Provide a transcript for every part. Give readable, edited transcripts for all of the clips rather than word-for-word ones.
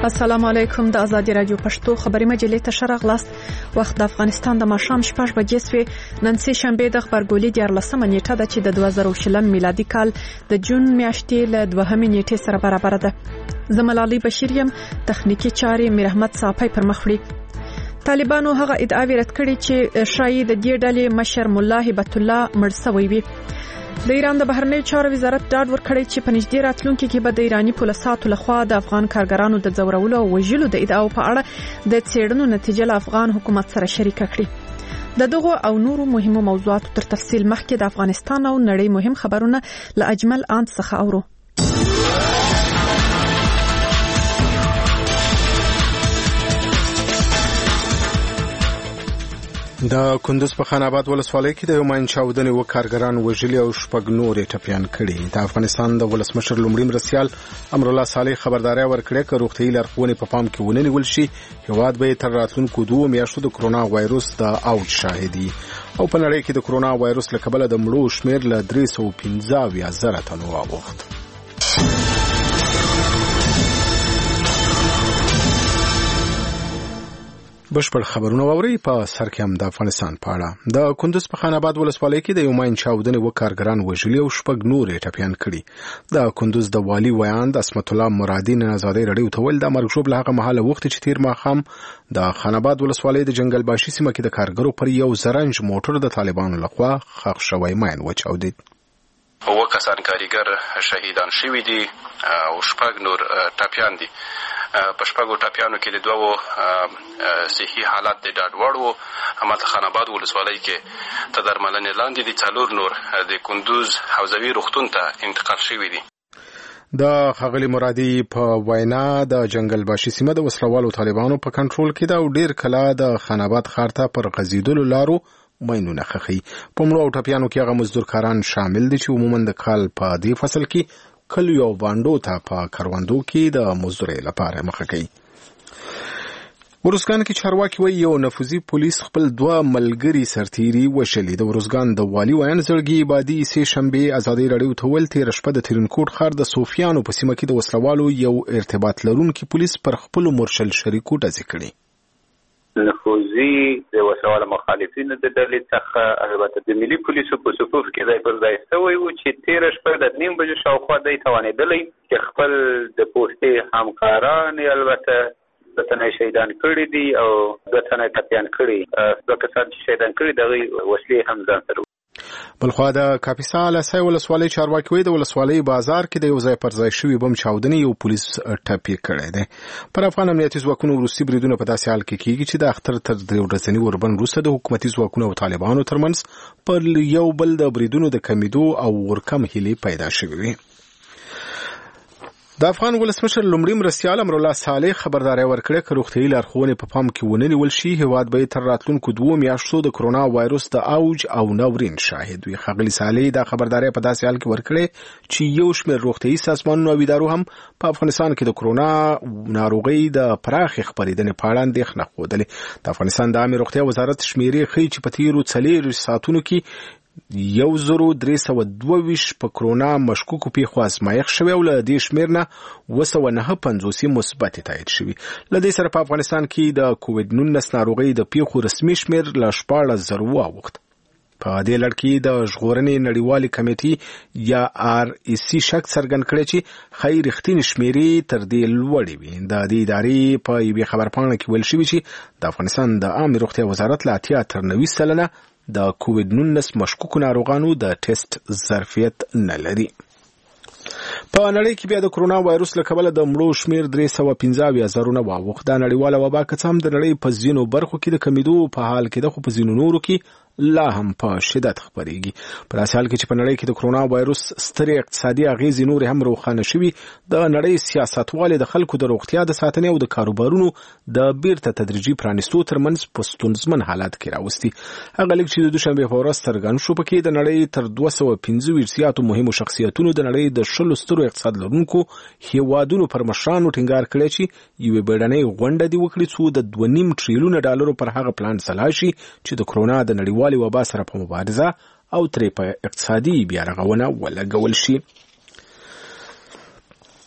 السلام علیکم. د آزادی رادیو پښتو خبري مجلې ته شرغلاست. وخت د افغانستان د ماښام 6 بجې سوی. نن سه شنبه د خبرګولۍ 14 نیټه ده چې د 2020 میلادي کال د جون میاشتې له 2 نیټې سره برابر ده. زملالي بشیریم تخنیکی چاري میر احمد صافی پر مخ وړي. طالبانو هغه ادعاوې رد کړې چې شایي د دې ډلې مشر مولا هبت الله مړ شوی وي. د ایران د بهرنیو چارو وزارت ډاډ ورکړی چې په نږدې راتلونکي کې به د ایراني پولیسو لخوا د افغان کارګرانو د ځورولو او وژلو د ادعاو په اړه د څېړنو نتیجه له افغان حکومت سره شریکه کړي. د دغه او نورو مهمو موضوعاتو تر تفصیل مخکې د افغانستان او نړۍ مهم خبرونه له اجمل آند څخه اورو. د کندوز په خان آباد ولسوالۍ کې د یو ماین چاودنې و کارګران وژلي او شپږ نورې ټپیان کړي. د افغانستان د ولسمشر لومړي مرستیال امرالله صالح خبرداري ورکړې چې روغتیايي لارښوونې په پام کې ونیول شي. هیواد به تر راتلونکو 2 میاشتو د کرونا وایروس د اوج شاهدي او په نړۍ کې د کرونا وایروس له کبله د مړو شمیر له 315,000 تنو واوښت. بشپړ خبرونه ووري. په سر کې هم د افغانستان په اړه. د کندوز په خان آباد ولسوالۍ کې د یو ماین چاودنې و کارګران وژلي او شپږ نورې ټپیان کړي. د کندوز د والي ویاند اسمت الله مرادي نن آزادۍ رادیو ته ویل د مرګ ژوبله هغه مهاله وخت چې تیر ماښام د خان آباد ولسوالۍ د جنگل باشي سیمه کې د کارګرو پر یو زرنج موټر د طالبانو لخوا ښخ شوی ماین وچاودید. اوه کسان کارګر شهیدان شوي دي او شپږ نور ټپیان دي. په شپږو ټپیانو کې د دوو صحي حالات د ډاډ وړ وو. همالته خان آباد ولسوالۍ کې تر درملنې لاندې دي. 4 نور د کندوز حوزوي روغتون ته انتقال شوي دي. د ښاغلي مرادي په وینا د جنگل باشي سیمه د وسلوالو طالبانو په کنټرول کې ده او ډیر کله د خان آباد ښار ته پر غځېدلو لارو ماینونه ښخي. په مړو او ټپیانو کې هغه مزدور کاران شامل دي چې عموما د کال په دې فصل کې کلیو او بانډو ته په کروندو کې د مزدورۍ لپاره مخه کوي. ورزګان کې چارواکي وایي یو نفوذي پولیس خپل 2 ملګري سرتیري وشلي. د ورزګان د والي ویان زړګي عبادي سه شنبه آزادۍ رادیو ته ویل تیر شپه د ترینکوټ ښار د صوفیانو په سیمه کې د وسلوالو یو ارتباط لرونکي پولیس پر خپل مرشل شریکو ډزې کړي. نفوذي د وسلوالو مخالفینو د ډلې څخه البته د ملي پولیسو په صفوف کې ځای پر ځای شوی و چې تیر شپه د 2 بجو شاوخوا دی توانېدلی چې خپل د پوستې همکاران البته د تنه شهیدان کړي دي او د تنه ټپیان کړي. د کسان چې شهیدان کړي دغه وسلې هم ځان سره. بلخوا د کاپیسا لسای ولسوالۍ چارواکي وایي د ولسوالۍ بازار کې د یو ځای پر ځای شوي بم چاودنې یو پولیس ټپي کړی دی. پر افغان امنیتي ځواکونو وروستي بریدونه په داسې حال کې کېږي چې د اختر تر 3 ورځني وربند وروسته د حکومتي ځواکونو او طالبانو ترمنځ پر یو بل د بریدونو د کمیدو او ورکم هیلې پیدا شوې وي. د افغان ولسمشر لومړي مرستیال امرالله صالح خبرداري ورکړې چې روغتیايي لارښوونې په پام کې ونیول شي. هیواد به تر راتلونکو 2 میاشتو د کرونا وایروس د اوج او ناورین شاهد وي. ښاغلي صالح دا خبرداري په داسې حال کې ورکړې چې یو شمېر روغتیايي سازمانونو او ادارو هم په افغانستان کې د کرونا ناروغۍ د پراخې خپرېدنې په اړه اندېښنه ښودلې. د افغانستان د عامه روغتیا وزارت شمیرې ښیي چې په تیرو 4 ساعتونو کې 1322 په کرونا مشکوکو پیښو ازمایښت شوی او له دې شمیر نه 259 مثبت تایید شوی. له دې سره په افغانستان کې د کووډ 19 ناروغۍ د پیښو رسمي شمیر له 14,000 واوښت. په دې لړ کې د ژغورنې نړیوالې کمیټې یا REC شک څرګند کړی چې خیر رښتینې شمیرې تر دې لوړې وي. د دې ادارې په یوې خبرپاڼه کې ویل شوي چې د افغانستان د عامه روغتیا وزارت له 80 تر 90% د کووډ 19 مشکوکو ناروغانو د ټیسټ ظرفیت نه لري. په نړۍ کې بیا د کرونا وایروس له کبله د مړو شمیر 315,000 واوښت. دا نړیواله وبا که څه هم د نړۍ په ځینو برخو کې د کمیدو په حال کې ده، خو په ځینو نورو کې لا هم په شدت خپرېږي. په داسې حال کې چې په نړۍ کې د کرونا وایروس سترې اقتصادي اغېزې نورې هم روښانه شوي، د نړۍ سیاستوالې د خلکو د روغتیا د ساتنې او د کاروبارونو د بیرته تدریجي پرانیستو ترمنځ په ستونزمن حالت کې راوستي. هغه لیک چې د دوشنبې په ورځ څرګند شو پکې د نړۍ تر 225 زیاتو مهمو شخصیتونو د نړۍ د 10 سترو اقتصاد لرونکو هیوادونو پر مشرانو ټینګار کړی چې یوې بیړنۍ غونډه دې وکړي څو د 2.5 تریلیون ډالرو پر هغه پلان سلا شي چې د کرونا د نړیوالې وبا سره په مبارزه او ترې په اقتصادي بیا رغونه ولګول شي.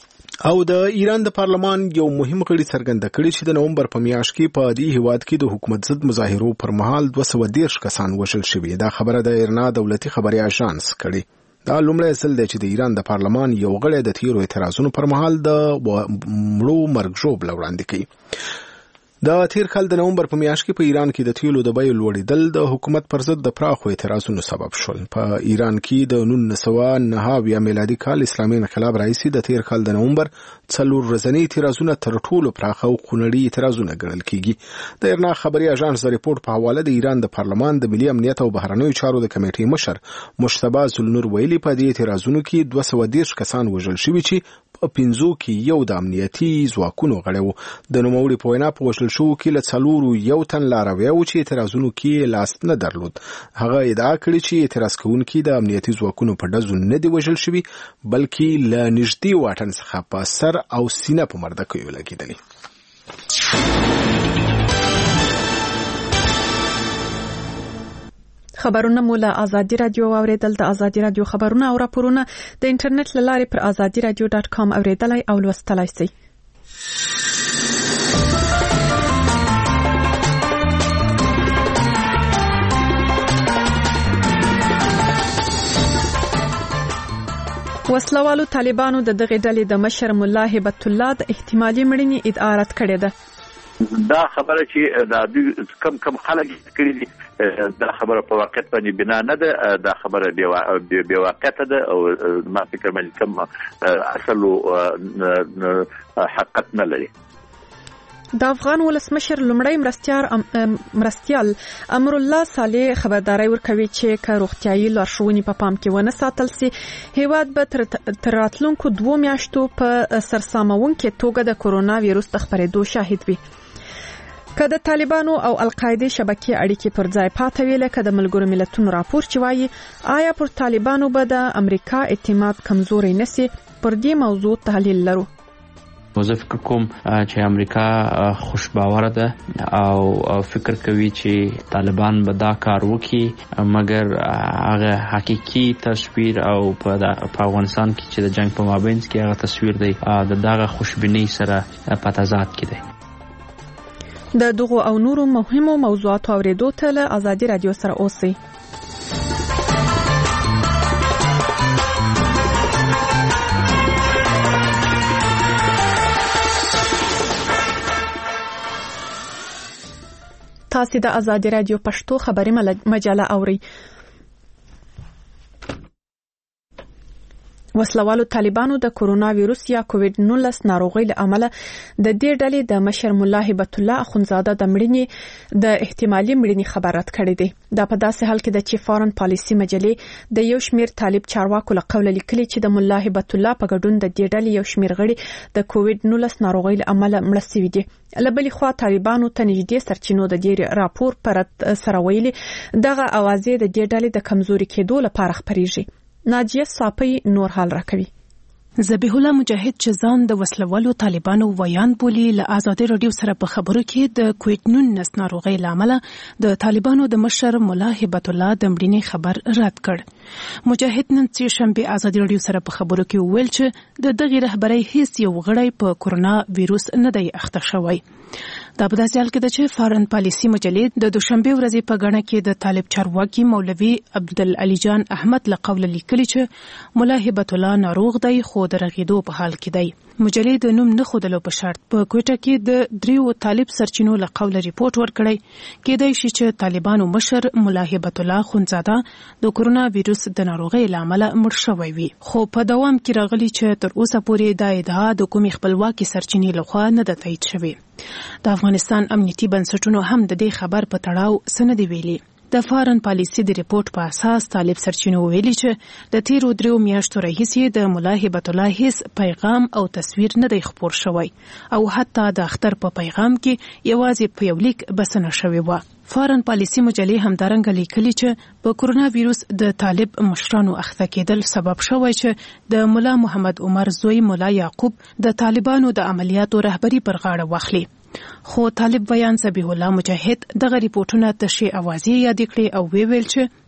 او د ایران د پارلمان یو مهم غړي څرګنده کړی چې د نومبر په میاشت کې په دې هیواد کې د حکومت ضد مظاهرو پر مهال 213 کسان وژل شوي. دا خبره د ایرنا دولتي خبري اژانس کړي. دا لومړی ځل دی چې د ایران د پارلمان یو غړی د تیرو اعتراضونو پر مهال د مړو مرګ ژوبله وړاندې کوي. د تیر کال د نومبر په میاشت کې په ایران کې د تیلو د بیو لوړېدل د حکومت پر ضد د پراخو اعتراضونو سبب شول. په ایران کې د 1999 میلادي کال اسلامي انقلاب راهیسې د تیر کال د نومبر 4 ورځني اعتراضونه تر ټولو پراخه او خونړي اعتراضونه ګڼل کیږي. د ایرنا خبري اژانس د ریپورت په حواله د ایران د پارلمان د ملي امنیت او بهرنیو چارو د کمیټې مشر مجتبی ذوالنور ویلي په دې اعتراضونو کې 213 کسان وژل شوي چې په 15 کې یو د امنیتي ځواکونو غړی و. د نوموړي په وینا په وژل شوو کې له 4 یو تن لاروی و چې اعتراضونو کې لاس نه درلود. هغه ادعا کړې چې اعتراض کوونکي د امنیتي ځواکونو په ډزو نه دي وژل شوي بلکې له نږدې واټن څخه په سر او سینه په مردکیو لګېدلي. خبرونه مو له آزادي رادیو اوریدل. د آزادي رادیو خبرونه او راپورونه د انټرنیټ له لارې پر azadiradio.com اوریدلای او لوستلای شئ. وسلوالو طالبانو د دغه ډلې د مشر مولا هبت الله د احتمالي مړینې ادعا رد کړې ده. دا خبره چې دا کم خلک کړي دي دا خبره په واقعیت باندې بنا نه ده. دا خبره بې واقعیت ده او ما فکر باندې کم اصل حقیقت نه لري. د افغان ولسمشر لومړی مرستیال امر الله صالح خبرداري ورکوي چې که روغتيایي لارښوونې په پام کې ونه ساتل سي هیواد به تر راتلونکو 2 میاشتو په سرسامونکې توګه د کورونا وایروس د خپرېدو شاهد وي. که د طالبانو او القاعده شبکې اړیکې پر ځای پاتې وي لکه د ملګرو ملتونو راپور چې وایي آیا پر طالبانو به د امریکا اعتماد کمزوري نشي، پر دې موضوع تحلیل لرو. زه فکر کوم چې امریکا خوش باور ده او فکر کوي چې طالبان به دا کار وکړي، مګر هغه حقيقي تصویر او په افغانستان کې چې د جنگ په مابین کې هغه تصویر دی د دغه خوشبینۍ سره په تضاد کې دی. د دغو او نورو مهمو موضوعاتو اوریدو ته له آزادي رادیو سره اوسئ. تاسو د آزادي رادیو پښتو خبري مجله اورئ. وسلوالو طالبانو د کورونا وایروس یا کووډ-19 ناروغۍ له امله د دې ډلې د مشر مولا هبت الله اخونزاده د مړینې د احتمالي مړینې خبر رد کړی دی. دا په داسې حال کې د چې فارن پالیسي مجلې د یو شمیر طالب چارواکو له قوله لیکلي چې د مولا هبت الله په ګډون د دې ډلې یو شمیر غړي د کووډ-19 ناروغۍ له امله مړ شوي دي. لبلې خوا طالبانو ته نږدې سرچینو د دې راپور پر سره ویلي دغه اوازې د دې ډلې د کمزوري کېدو لپاره خبريږي. ناجیه صافی نور حال راکوي. ذبیح الله مجاهد چې ځان د وسلوالو طالبانو ویان بولی له آزادي رادیو سره په خبرو کې د کووډ-19 ناروغۍ لامل د طالبانو د مشر مولا هبت الله د مړینې خبر رد کړ. مجاهد نن چې شنبه آزادي رادیو سره په خبرو کې ویل چې د دغه رهبرۍ هیڅ یو غړی په کورونا وایروس نه دی اخته شوی. دا په داسې حال کې ده چې فارن پالیسي مجلې د دوشنبه ورځې په غاڼه کې د طالب چارواکي مولوي عبدالعلی جان احمد له قوله لیکلي چې مولا هبت الله ناروغ دی خو د رغېدو په حال کې دی. مجلې د نوم نه ښودلو په شرط په کوټه کې د 3 طالب سرچینو له قوله ریپورت ورکړی کېدای شي چې طالبانو مشر مولا هبت الله خونزاده د کورونا وایروس د ناروغۍ لامل مړ شوی وي، خو په دوام کې راغلی چې تر اوسه پورې دا ادعا د کومې خپلواکي سرچینې لخوا نه ده تایید شوې. د افغانستان امنیتي بنسټونو هم د دې خبر په تړاو سند ویلي. د فارن پالیسي د ریپورت په اساس طالب سرچینو ویلي چې د تیرو 3 میاشتو راهیسې د مولا هبت الله هیڅ پیغام او تصویر نه دی خپور شوی او حتی د اختر په پیغام کې یوازې په یو لیک بسنه شوی و. فارن پالیسي مجلې همدارنګه لیکلي چې په کورونا وایروس د طالب مشرانو اخته کېدل سبب شوی چې د مولا محمد عمر زوی مولا یعقوب د طالبانو د عملیاتو رهبری پر غاړه واخلي. خو طالب بیان ذبیح الله مجاهد دغه ریپورتونه تشریح اوازې یاد کړې او ویل چې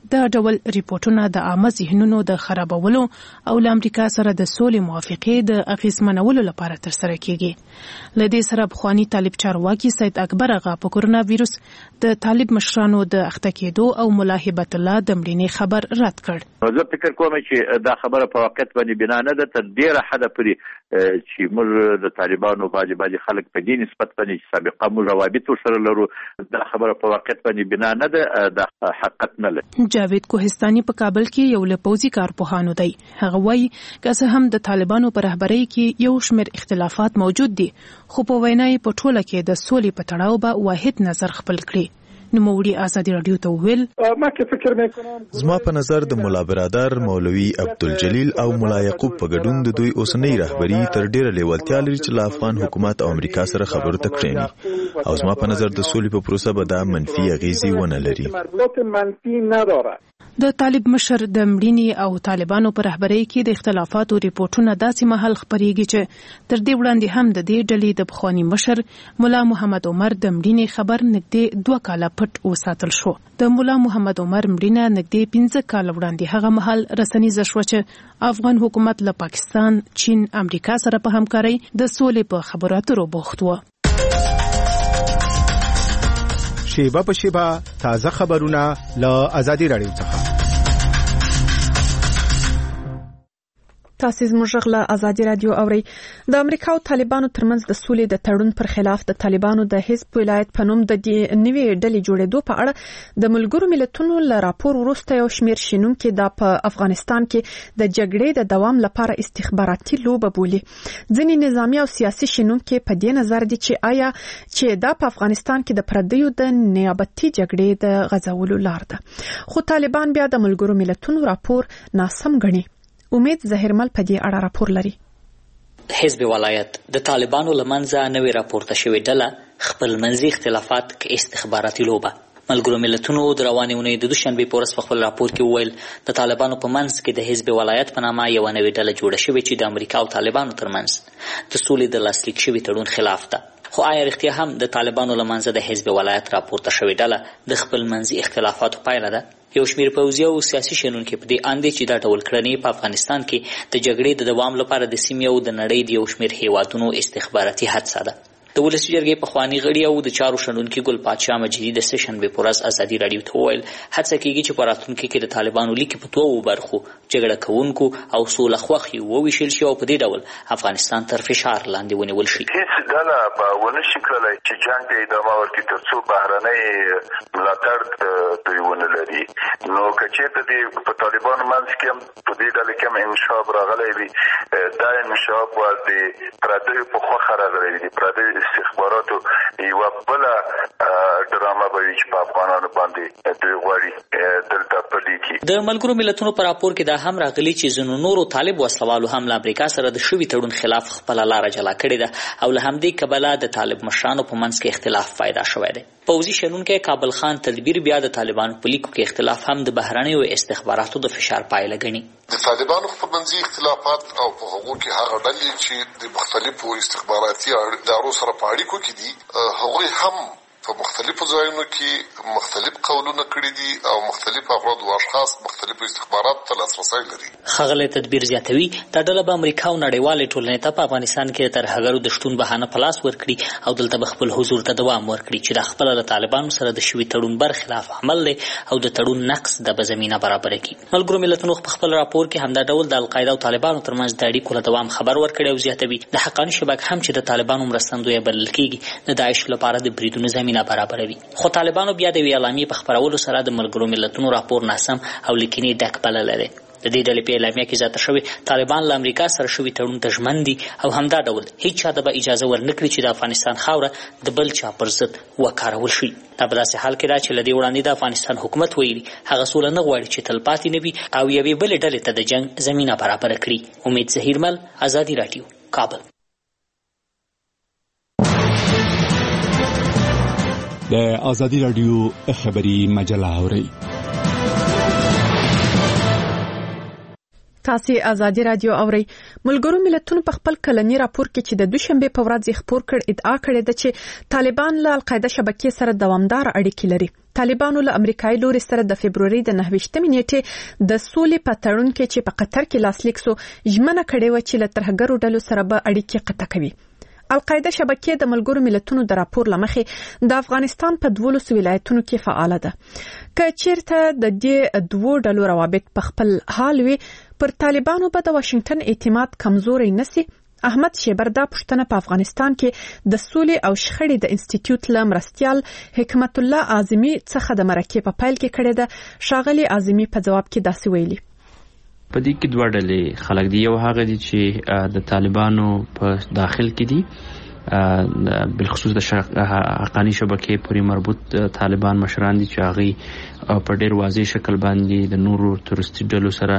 دا ډول ریپورتونه د عامه ذهنونو د خرابولو او له امریکا سره د سولې موافقې د اغیزمنولو لپاره ترسره کیږي. له دې سره پخوانی طالب چارواکي سید اکبر اغا په کورونا وایروس د طالب مشرانو د اخته کېدو او ملا هبت الله د مړینې خبر رد کړ. زه فکر کوم چې دا خبره په واقعیت باندې بنا نه ده، تر ډیره حده پورې چې موږ د طالبانو باندې خلک په دې نسبت باندې چې سابقه موږ روابط ورسره لرو، دا خبره په واقعیت باندې بنا نه ده، دا حقیقت نه لري. جاوید کوهستاني په کابل کې یو له پوځي کارپوهانو دی. هغه وایي که څه هم د طالبانو په رهبرۍ کې یو شمېر اختلافات موجود دي، خو په وینا یې په ټوله کې د سولې په تړاو به واحد نظر خپل کړي. نوموړي ازادي رادیو ته ویل زما په نظر د مولا برادر مولوي عبدالجلیل او مولا یعقوب په ګډون د دوی اوسنۍ رهبری تر ډیره لیوالتیا لري چې له افغان حکومت او امریکا سره خبرو ته کښیني، او زما په نظر د سولې په پروسه به دا منفي اغیزې ونه لري. د طالب مشر د مړینې او طالبانو په رهبرۍ کې د اختلافاتو ریپورتونه داسې مهال خپرېږي چې تر دې وړاندې هم د دې ډلې د پخوانی مشر مولا محمد عمر د مړینې خبر نږدې 2 کاله پټ وساتل شو. د مولا محمد عمر مړینه نږدې 15 کاله وړاندې هغه مهال رسنیزه شو چې افغان حکومت له پاکستان، چین، امریکا سره په همکارۍ د سولې په خبرو اترو بوخت و. شیبه په شیبه تازه خبرونه له ازادي رادیو څخه. تاسو زموږ غلا ازادي رادیو اوري. د امریکا او طالبانو ترمنځ د سولې د تړون پر خلاف د طالبانو د حزب ولایت په نوم د نوې ډلې جوړېدو په اړه د ملګرو ملتونو له راپور وروسته یو شمېر شنونکي دا په افغانستان کې د جګړې د دوام لپاره استخباراتي لوبه بولي. ځینې نظامی او سیاسي شنونکي په دې نظر دي چې آیا چې دا په افغانستان کې د پردیو د نیابتي جګړې د غځولو لار ده، خو طالبان بیا د ملګرو ملتونو راپور ناسم ګڼي. امید ظاهرمل په دې اړه راپور لري. حزب ولایت د طالبانو لمنځه نوې راپورته شوې ډله خپل منځي اختلافات کې استخباراتي لوبه. ملګرو ملتونو د روانې اونۍ د دوشنبې په ورځ په خپل راپور کې وویل د طالبانو په منځ کې د حزب ولایت په نامه یوه نوې ډله جوړه شوې چې د امریکا او طالبانو ترمنځ د سولې د لاسلیک شوي تړون خلاف ده. خو آیا رښتیا هم د طالبانو لمنځه د حزب ولایت راپورته شوې ډله د خپل منځي اختلافاتو پایله ده؟ یو شمېر پوځي او سیاسي شنونکي په دې اند دي چې دا ډول کړنې په افغانستان کې د جګړې د دوام لپاره د سیمې او د نړۍ د یو شمېر هیوادونو استخباراتي حادثه ده. د ولسي جرګې پخوانی غړي او د چارو شنونکي ګل پادشاه مجیدي د سشنبې په ورځ ازادي رادیو ته وویل هڅه کیږي چې په راتلونکي کې د طالبانو لیکې په 2 برخو جګړه کوونکو او سوله خوښي وویشل شي او په دې ډول افغانستان تر فشار لاندې ونیول شي. هیڅ ډله به ونه شي کولای چې جنګ ته ادامه ورکړي تر څو بهرنۍ ملاتړ دوی ونه لري. نو که چېرته د په طالبانو منځ کې هم په دې ډله کې هم انشاب راغلی وي، دا انشاب به د پردیو په خوښه راغلی وي، د پردیو استخباراتو یوه بله ډرامه به وي چې په افغانانو باندې دوی غواړي دلته پلي کړي. د ملګرو ملتونو په راپور کې دا هم راغلي چې ځینو نورو طالب وسلوالو هم له امریکا سره د شوي تړون خلاف خپله لاره جلا کړې ده او له همدې کبله د طالب مشرانو په منځ کې اختلاف پیدا شوی دی. پوځي شنونکی کابل خان تدبیر بیا د طالبانو په لیکو کې اختلاف هم د بهرنیو استخباراتو د فشار پایله ګڼي. د طالبانو خپلمنځي اختلافات او په هغو کې هغه ډلې چې د مختلفو استخباراتي ادارو سره په اړیکو کې دي، هغوی هم په مختلفو ځایونو کې مختلف قولونه کړي دي او مختلف افراد او اشخاص مختلفو استخباراتو ته لاسرسی لري. ښاغلی تدبیر زیاتوي دا ډله به امریکا او نړیوالې ټولنې ته په افغانستان کې د ترهګرو د شتون بهانه په لاس ورکړي او دلته به خپل حضور ته دوام ورکړي چې دا خپله له طالبانو سره د شوي تړون برخلاف عمل دی او د تړون نقص د به زمینه برابره کړي. ملګرو ملتونو په خپل راپور کې همدا ډول د القاعده او طالبانو ترمنځ د اړیکو له دوام خبر ورکړی او زیاتوي د حقاني شبکه هم چې د طالبانو مرستندویه بلل کېږي د داعش لپاره د بریدونو زمینه برابروي. خو طالبانو بیا د یوې اعلامیې په خپرولو سره د ملګرو ملتونو راپور ناسم او لیکنې ډک بللی دی. د دې ډلې په اعلامیه کې زیاته شوې طالبان له امریکا سره شوي تړون ته ژمن دي او همدا ډول هیڅ چا ته به اجازه ورنکړي چې د افغانستان خاوره د بل چا پر ضد وکارول شي. دا په داسې حال کې ده چې له دې وړاندې د افغانستان حکومت ویلي هغه سوله نه غواړي چې تلپاتې نه وي او یوې بلې ډلې ته د جنګ زمینه برابره کړي. امید ظهیرمل، ازادي راډیو، کابل. د ازادي راډیو خبري مجله اورئ. تاسو ازادي راډیو اورئ. ملګرو ملتونو په خپل کلنی راپور کې چې د دوشنبه په ورځ خپور کړ ادعا کړې ده چې طالبان له القاعده شبکې سره دوامدار اړیکې لري. طالبانو له امریکایي لوري سره د فبرवरी د 29 نیټې د سولې په تړون کې چې په قطر کې لاسلیک سو ژمنه کړې و چې له ترهګرو ډلو سره به اړیکې قطع کوي. القاعده شبکې د ملګرو ملتونو د راپور لمخې د افغانستان په 12 ولایتونو کې فعال ده. که چیرته د دې دوو ډلو روابط په خپل حال وي، پر طالبانو به د واشنگټن اعتماد کمزوري نسی. احمد شیبر دا پښتنه په افغانستان کې د سولې او شخړې د انسټیټیوټ له مرستیال حکمت الله اعظمي څخه د مرکې په پیل کې کړې ده. شاغلي اعظمي په جواب کې داسې ویلي: په دې کې دوه ډلې خلک دي. یو هغه دي چې د طالبانو په داخل کې دي، بالخصوص د حقانی شبکې پورې مربوط طالبان مشران دي چې هغه په ډېر واضح شکل باندې د نورو تورستي ډلو سره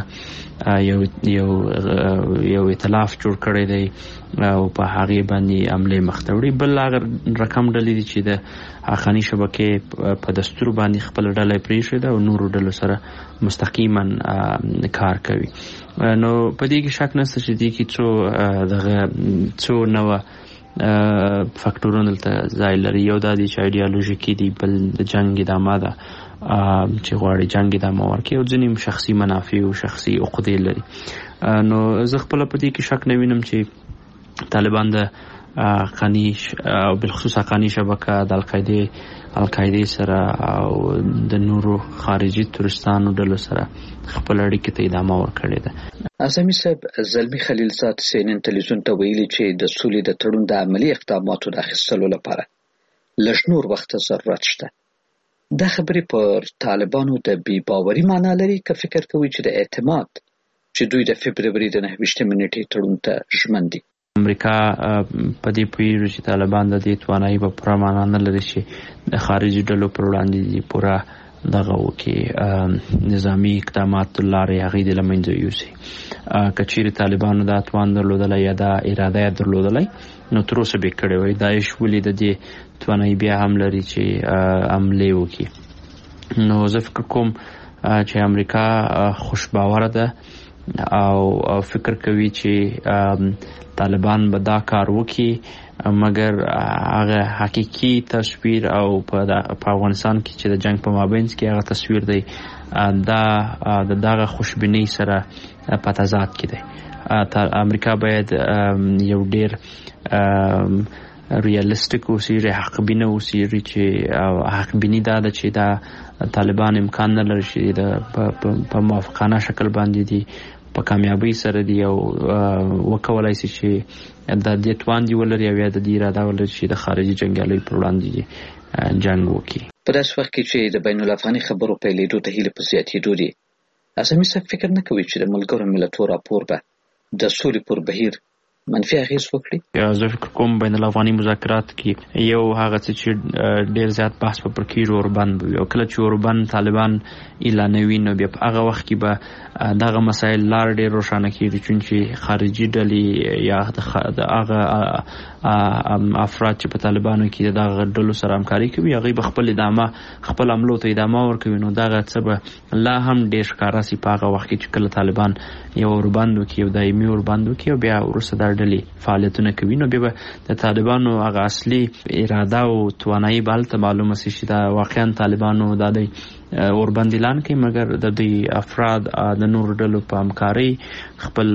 یو ائتلاف جوړ کړی دی او په هغه باندې عمله مختوړي. بل هغه رقم ډلې دي چې د حقانی شبکې په دستور باندې خپل ډله پریښې ده او نورو ډلو سره مستقیما کار کوي. نو په دې کې شک نشته چې دې کې څو نوه فاکټورونه دلته ځای لري. یو دا دی چې ایډیالوژیکي دی، بل د جنگ ادامه ده چې غواړي جنگ ادامه ورکړي، او ځینې شخصي منافع او شخصي عقدې لري. نو زه خپل په دې کې شک نه وینم چې طالبان د حقانی او بالخصوص حقانی شبکه د القاعده سره او د نورو خارجي تورستانو ډلو سره خپل اړیکې ته ادامه ورکړې ده. اعظمي صاحب زلمی خلیل زاد CNN تلویزیون ته ویلي چې د سولې د تړون د عملی اقداماتو د اخیستلو لپاره لږ نور وخت ضرورت شته. دا خبرې پر طالبانو د بې باوري معنا لري که فکر کوي چې د اعتماد چې دوی د فبرवरी د 29 نیټې تړون ته ژمن دي؟ امریکا په دې پیړۍ چې طالبان د دې توانایي په پوره معنا نه لري چې د خارجي ډلو پر وړاندې پوره دغه وکي نظامی اقدامات لارې هغه د لمنځه یوسي. کچېرې طالبانو دا توان درلودلای یا دا اراده درلودلای نو تر اوسه به کړی وای. داعش ولې د دې توانایي بیا هم لري چې عمله وکي. نو زه فکر کوم چې امریکا خوشباوره ده او فکر کوي چې طالبان به دا کار وکي، مګر هغه حقيقي تصویر او په افغانستان کې چې د جنگ په مابینځ کې هغه تصویر دی دا دغه خوشبینۍ سره په تضاد کې دی. امریکا باید یو ډیر ریالستیک اوسي، حقبینه اوسي چې حقبینی دا چې دا طالبان امکان نه لري چې په موافقانه شکل باندې دي په کامیابی سره دی او وکولای شي چې د دې توان دی ولري او یا د دې اراده ولري چې د خارجي جنگیالیو پر وړاندې جنگ وکړي. په داسې وخت کې چې د بین الافغاني خبرو پیلېدو ته هیله په زیاتېدو دي، اعظمي صاحب فکر نه کوي چې د ملګرو ملتونو راپور به د سولې پر بهیر منفي اغیز وکړي؟ زه فکر کوم بین الافغاني مذاکرات کې یو هغه چې ډیر زیات بحث په پرکیږي اوربند وي، او کله چې اوربند طالبان اعلانوي نو بیا په هغه وخت کې به دغه مسایل لار ډیر روښانه کیږي چې خارجي ډلې یا د هغه افراد چې په طالبانو کې دغه ډلو سره همکاري کوي هغه به خپل عملو ته ادامه ورکوي. نو دغه څه به لا هم ډیر ښکاره سي په هغه وخت کې چې کله طالبان یو اوربند وکړي او دایمي اوربند وکړي او بیا وروسته دا ډلې فعالیتونه کوي. نو بیا به د طالبانو هغه اصلي اراده او توانایي به هلته معلومه سي چې دا واقعا طالبانو دا دی اوربند اعلان کوي، مګر د دوی افراد د نورو ډلو په همکارۍ خپل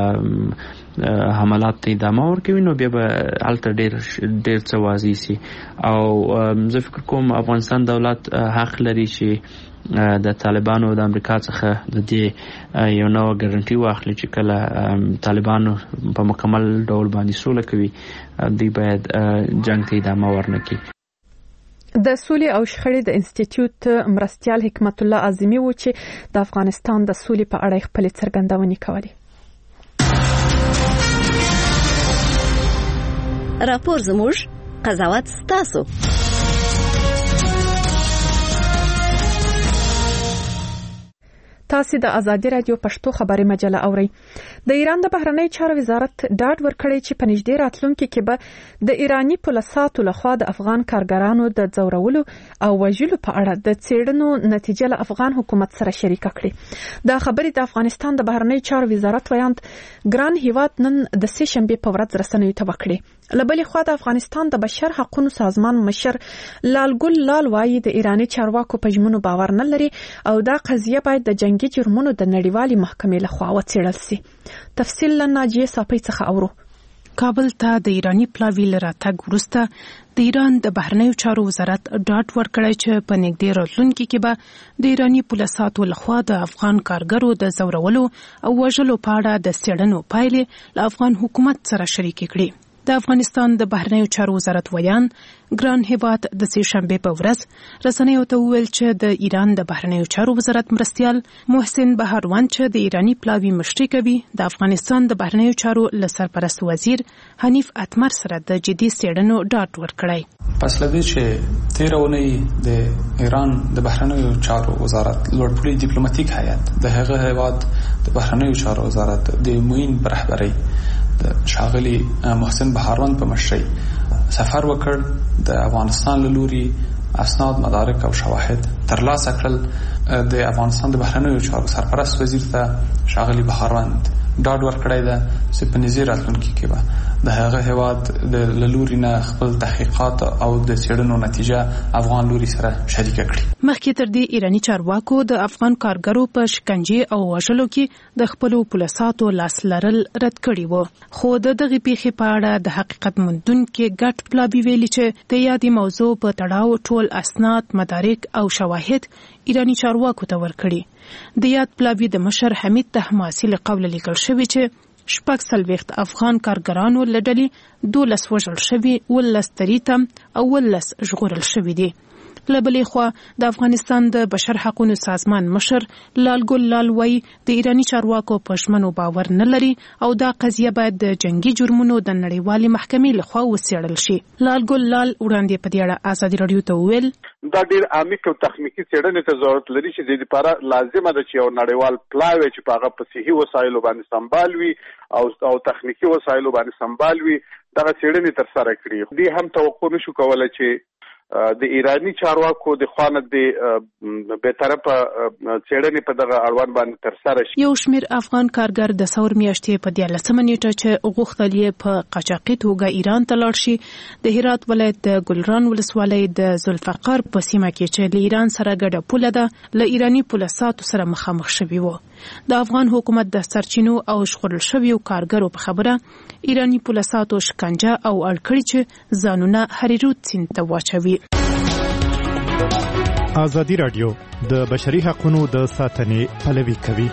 حملات ته ادامه ورکوي. نو بیا به هلته ډیر څه واضح سي. او زه فکر کوم افغانستان دولت حق لري چې د طالبانو د امریکا څخه د دې یو نوع ګارنټي واخلي چې کله طالبانو په مکمل ډول باندې سوله کوي دوی باید جنگ ته ادامه ورنکړي. د سولې او شخړې د انسټیټیوټ مرستیال حکمت الله اعظمي و چې د افغانستان د سولې په اړه خپل څرګندونې کولې. راپور زموږ، قضاوت ستاسو. تاسو د ازادي رادیو پښتو خبري مجله اورئ. د ایران د بهرنی چارو وزارت ډاډ ورکړی چې په نږدې راتلونکي کې به د ایرانی پولیسو لخوا د افغان کارګرانو د ځورولو او وژلو په اړه د څېړنو نتیجه له افغان حکومت سره شریک کړي. دا خبرې د افغانستان د بهرنی چارو وزارت ویاند ګران هیواد نن د سه شنبه په ورځ رسنیو ته وکړي. لبلې خوا د افغانستان د بشر حقوقو سازمان مشر لالګل لال وایي د ایرانی چارواکو په ژمنو باور نه لري او دا قضیه باید د جنگي جرمونو د نړیوالې محکمې لخوا وڅېړل شي. تفصیل له ناجیه صافی څخه اورو. کابل ته د ایرانی پلاوی لراتګ وروسته د ایران د بهرنیو چارو وزارت ډاټ ورکړی چې په نږدې راتلونکي کې به د ایرانی پولیسو لخوا د افغان کارګرو د زورولو او وژلو په اړه د څېړنو پایلې له افغان حکومت سره شریکې کړي. د افغانستان د بهرنیو چارو وزارت ویان ګران هیواد د سې شنبې په ورځ رسنیو ته وویل چې د ایران د بهرنیو چارو وزارت مرستیال محسن بهاروان چې د ایرانی پلاوی مشري کوي د افغانستان د بهرنیو چارو له سرپرست وزیر حنیف اتمر سره د جدي څېړنو ډاټ ورکړی. پس له دې چې 13 اونۍ د ایران د بهرنیو چارو وزارت لوړپوړي ډیپلوماټیک هیئت د هغه هیواد د بهرنیو چارو وزارت د موین پر رهبرۍ د شاغلي محسن بهاروان په مشرۍ سفر وکړ د افغانستان له لوري اسناد مدارک او شواهد ترلاسه کړل. د افغانستان د بهرنیو چارو سرپرست وزیر ته شاغلي بهاروان ډاډ ورکړی ده چې په نږدې راتلونکي کې به د هغه هیواد د لوري نه خپل تحقیقات او د څېړنو نتیجه افغان لوري سره شریکه کړي. مخکې تر دې ایرانی چارواکو د افغان کارګرو په شکنجې او وژلو کې د خپلو پولیسو لاس لرل رد کړي وو، خو د دغه پیښې په اړه د حقیقت موندونکو ګډ پلاوی ویلي چې د یادې موضوع په تړاو ټول اسناد مدارک او شواهد ایرانی چارواکو ته ورکړي. د یاد پلاوی د مشر حمید طهماسي له قوله لیکل شوی چې 40 افغان کارګرانو له ډلې 12 وژل شوي، 19 تریته او 19 ژغورل شوي دي. له بلې خوا د افغانستان د بشر حقوقو سازمان مشر لالګل لال وایي د ایرانی چارواکو په ژمنو باور نه لري او دا قضیه باید د جنگي جرمونو د نړیوالې محکمې لخوا وڅېړل شي. لالګل لال وړاندې په دې اړه آزادي رادیو ته وویل دا ډیر عمیق او تخنیکی څېړنې ته ضرورت لري چې د دې لپاره لازمه ده چې یو نړیوال پلاوی چې په هغه په صحي وسایلو باندې سمبال وي او تخنیکی وسایلو باندې سمبال وي دغه څېړنې ترسره کړي. دې هم توقع نشو کولای چې د ایرانی چارواکو د خوانه د به طرفه څېړنې په دغه اړوند باندې ترسره شي. یو شمیر افغان کارګر د ثور میاشتې په 13 نیټه چې غوښتل یې په قاچاقي توګه ایران ته لاړ شي د هرات ولایت د ګلران ولسوالۍ د ذوالفقار په سیمه کې چې له ایران سره ګډه پوله ده له ایرانی پولیسو سره مخامخ شوي وو. د افغان حکومت د سرچینو او ژغورل شویو کارګرو په خبره ایرانی پولیسو شکنجه او اړکړې چې ځانونه هریرود سیند ته واچوي. آزادی رادیو د بشري حقوقو د ساتنې پلوي کوي.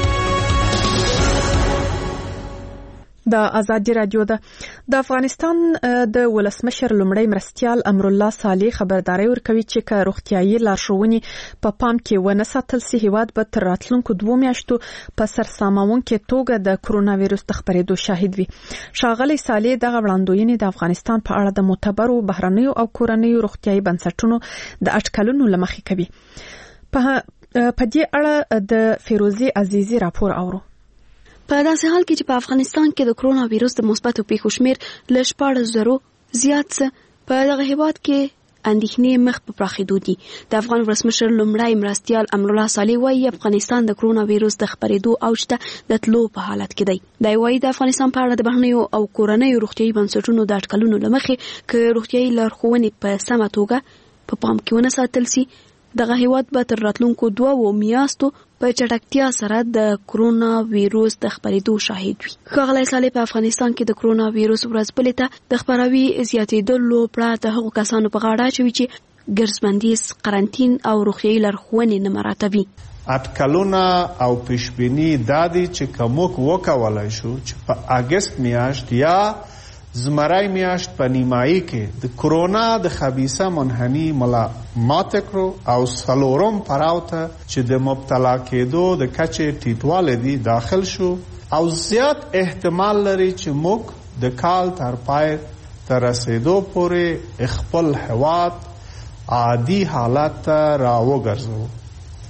د آزادی رادیو د افغانستان د ولسمشر لومړی مرستیال امرالله صالح خبرداري ورکوي چې که روغتيایي لارښوونې په پام کې ونه ساتل سي هیواد به تر راتلونکو 2 میاشتو په سرسامونکې توګه د کرونا وایروس د خپرېدو شاهد وي. ښاغلی صالح دغه وړاندوینې د افغانستان په اړه د معتبرو بهرنیو او کورنیو روغتيایي بنسټونو د اټکلونو لمخې کوي. په دې اړه د فیروزي عزیزي راپور اورو. په داسې حال کې چې په افغانستان کې د کرونا وایروس د مثبتو پیښو شمیر له 14,000 زیات څه په دغه هیواد کې اندېښنې مخ په پراخېدو دي. د افغان ولسمشر لومړی مرستیال امرالله صالح وایي افغانستان د کرونا وایروس د خپرېدو اوج ته د تلو په حالت کې دی. دا وایي د افغانستان په اړه د بهرنیو او کورنیو روغتيایي بنسټونو د اټکلونو لمخې که روغتيایي لارښوونې په سمه توګه په پام کې ونه ساتل سي دغه هیواد به تر راتلونکو 2 میاشتو په چټکتیا سره د کرونا وایروس د خپرېدو شاهد وي. ښاغلی صالح په افغانستان کې د کرونا وایروس ورځ بلې ته د خپراوي زیاتېدلو پړه د هغو کسانو په غاړه اچوي چې ګرځبندیز، قرنطین او روغتیایي لارښوونې نه مراعاتوي. اټکلونه او پیشبیني دا دي چې که موږ وکولای شو چې په اګست میاشت یا زمرای میاشت په نیمایي کې د کرونا د خبیثه منحني مات کړو او څلورم پړاو ته چې د مبتلا کېدو د کچې ټیټوالی دی داخل شو او زیات احتمال لري چې موږ د کال تر پای ته رسېدو پورې خپل هیواد عادي حالت ته راوګرځو.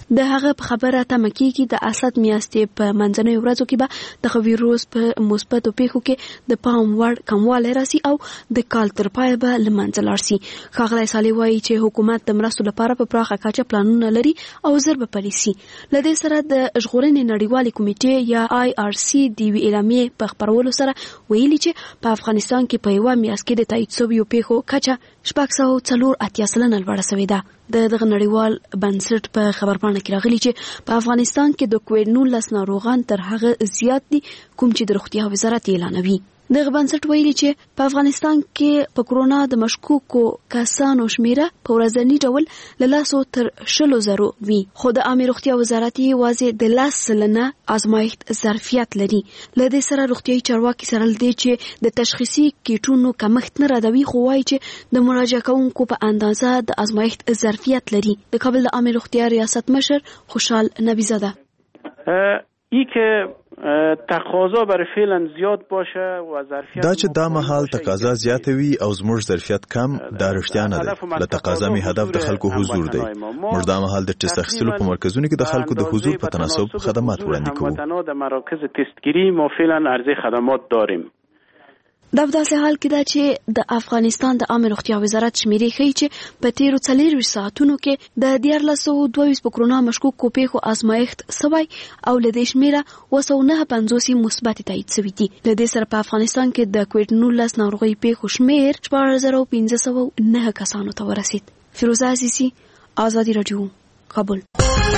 د هغه په خبره تمه کیږي د اسد میاشتې په منځنۍ ورځو کې به د ویروس په مثبتو پیښو کې د پام وړ کموالی راسي او د کال تر پایه به له منځه لاړ شي. ښاغلی صالح وایي چې حکومت د مرستو لپاره په پراخه کچه پلانونه لري او ژر به پلي شي. له دې سره د ژغورنې نړیوالې کمیټې یا IRC د یوې اعلامیې په خپرولو سره ویلي چې په افغانستان کې په یوه میاشت کې د تایید شویو پیښو کچه 684 سلنه لوړه شوې ده. دغه نړیوال بنسټ په خبرپاڼه کې راغلي چې په افغانستان کې د کووډ-19 ناروغان تر هغه زیات دي کوم چې د روغتیا وزارت اعلانوي. دغه بنسټ ویلي چې په افغانستان کې په کرونا د مشکوکو کسانو شمیره په ورځنی ډول له 100 تر 100 وي، خو د عامه روغتیا وزارت یوازې د 10 سلنه ازمایښت ظرفیت لري. له دې سره روغتیايي چارواکي سره دي چې د تشخیصي کیټونو کمښت نه راځي، خو وایي چې د مراجعه کوونکو په اندازه د ازمایښت ظرفیت لري. د کابل د عامه روغتیا ریاست مشر خوشحال نبیزاده ای که تقاضا برای فعلا زیاد باشه و ظرفیت دا چې دا مهال تقاضا زیات وي او زموږ ظرفیت کم دا رښتیا نه ده. له تقاضا می هدف د خلکو حضور دی. موږ دا مهال د ټیسټ اخیستلو په مرکزونو کې د خلکو د حضور په تناسب خدمات وړاندې کوو. در مراکز تستگیری ما فعلا عرضه خدمات داریم. دا په داسې حال کې ده چې د افغانستان د عامه روغتیا وزارت شمیرې ښیي چې په تیرو 24 ساعتونو کې د 1422 په کرونا مشکوکو پیښو ازمایښت سوی او له دې شمیره 259 مثبت تایید شوي دي. له دې سره په افغانستان کې د کووډ-19 ناروغۍ پیښو شمیر 4509 کسانو ته ورسید. فیروزه عزیزی، آزادی رادیو، کابل.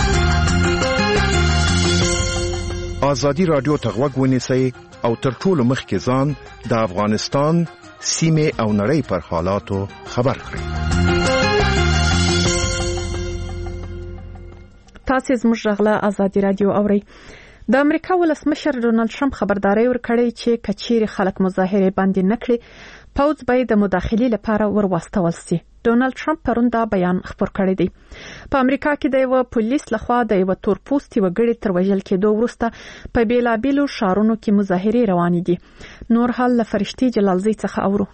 آزادی رادیو ته غوږ ونیسئ او تر ټولو مخکې ځان د افغانستان سیمې او نړۍ پر حالاتو خبر کړئ. تاسو زموږ غلا آزادی رادیو اورئ. د امریکا ولسمشر ډونالد ټرمپ خبرداري ورکړې چې کچېری خلک مظاهره باندې نکړي پوز به د مداخلې لپاره ورواستول شي. ډونالد ټرمپ پرون دا بیان خپور کړی دی. په امریکا کې د یو پولیس لخوا د یو تورپوستي وګړي تر وژل کېدو وروسته په بیلابیلو شهرونو کې مظاهرې روانې دي. نور حال له فرشتي جلالزی څخه اورو.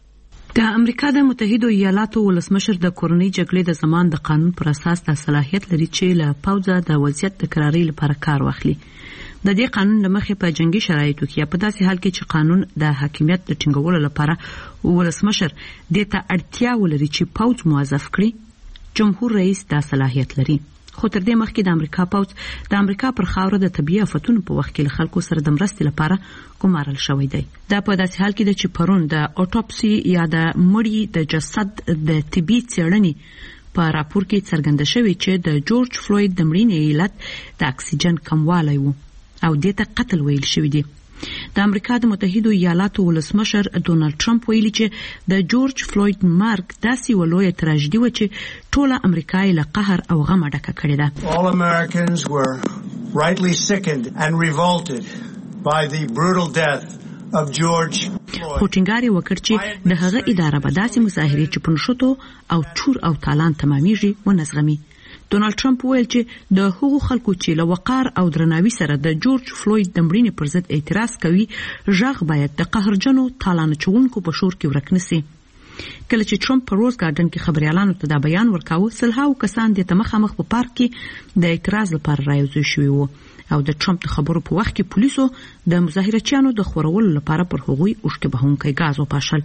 د امریکا د متحده ایالاتو ولسمشر د کورنۍ جګړې د زمان د قانون پر اساس د صلاحیت لري چې له پوزه د وضعیت د قراري لپاره کار واخلي. د دې قانون لمخې په جنگي شرایطو کې په داسې حال کې چې قانون د حاکمیت د ټینګولو لپاره ولسمشر د ته اړتیا ولري چې پوز موظف کړي، جمهور رئیس دا صلاحیت لري. خو تر دې مخکې د امریکا پوز د امریکا پر خاوره د طبيعي آفتونو په وخت کې خلکو سره د مرستې لپاره ګمارل شوی دی. دا په داسې حال کې ده چې پرون د اوټوپسي یا د مړي د جسد د طبي څېړنې په راپور کې څرګنده شوی چې د جورج فلوید د مړینې علت د اکسیجن کموالی و او دې ته قتل ویل شوی دی. د امریکا د متحده ایالاتو ولسمشر ډونالد ټرمپ ویلي چې د جورج فلوید مرګ داسې ولویه تراژیدي و چې ټوله امریکا یې له قهر او غم ډکه کړې ده. All Americans were rightly sickened and revolted by the brutal death of George Floyd. خو ټینګار یې وکړ چې د هغه اداره به داسې مظاهرې چې په نښتو او چور او تالان تمامیږي ونزغمي. ډونالد ټرمپ ویل چې د هغو خلکو چې له وقار او درناوي سره د جورج فلوید د مړینې پر ضد اعتراض کوي ژغ باید د قهرجنو تالان چونکو په شور کې ورک نشي. کله چې ټرمپ په روز ګارډن کې خبريالانو ته دا بیان ورکاوه، سلهاو کسان د مخامخ په پارک کې د اعتراض لپاره راوځي شوي وو او د ټرمپ خبرو په وخت کې پولیسو د مظاهرچیانو د خورولو لپاره پر هغوی اوښکه بهونکي غاز وپاشل.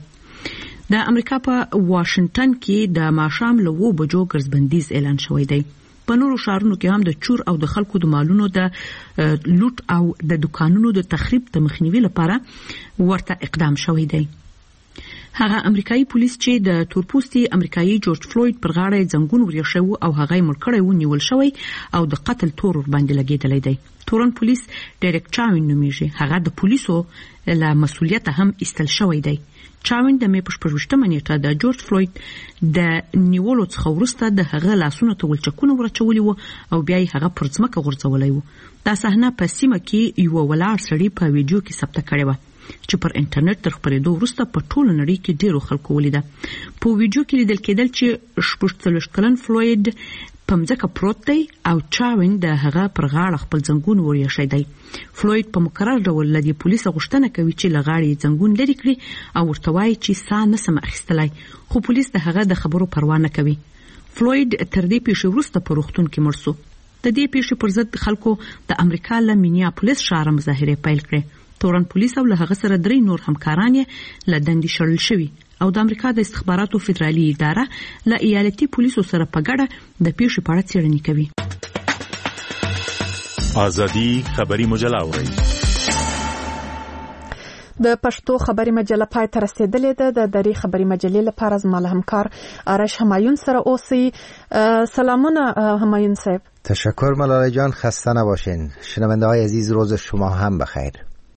د امریکا په واشنگټن کې د ماښام له 2 بجو ګرځبندیز اعلان شوی دی. په نورو شهرونو کې هم د چور او د خلکو د مالونو د لوټ او د دکانونو د تخریب د مخنیوي لپاره ورته اقدام شوی دی. هغه امریکایي پولیس چې د تورپوستي امریکایي جورج فلوید پر غاړه زنګون ورېښو او هغه یې مړ کړی و نیول شوی او د قتل تور باندې لګیدلی دی. تورن پولیس ډایرکټ چاوین نومیږي. هغه د پولیسو له مسؤلیت هم ایستل شوی دی. چاوین د مې په 18 نیټه د جورج فلوید د نیولو څخه وروسته د هغه لاسونو ته ولچکونه ورچولي وو او بیا یې هغه پر ځمکه غورځولی وو. دا صحنه په سیمه کې یو ولاړ سړی په ویډیو کې ثبت کړې وه چې پر انټرنیټ تر خپرېدو وروسته په ټوله نړۍ کې ډیرو خلکو ولیده. په ویډیو کې لیدل کېدل چې 46 کلن فلوید په مځکه پروت دی او چاوین د هغه پر غاړه خپل زنګون ورېښی دی. فلوید په مکرر ډول له پولیسو غوښتنه کوي چې له غاړې زنګون لرې کړي او ورته وایي چې ساه نسم اخیستلی، خو پولیس د هغه د خبرو پروا نه کوي. فلوید تر دې پیښې وروسته په روغتون کې مړ شو. د دې پیښې پر ضد خلکو د امریکا له مینیاپولیس ښار مظاهره پیل کړې. تورن پولیس او له هغه سره 3 نور همکاران یې له دندې شړل شوي او د امریکا د استخباراتو فدرالي اداره له ایالتي پولیسو سره په ګډه د پیښې په اړه څېړنې کوي. ازادي خبري مجله اورئ. د پښتو خبري مجله پای ته رسیدلې ده. د دری خبري مجلې لپاره زما همکار آرش همایون سره اوسئ. سلامونه همایون صاحب. تشکر ملاله جان، خسته نباشین. شنونده های عزیز، روز شما هم بخیر.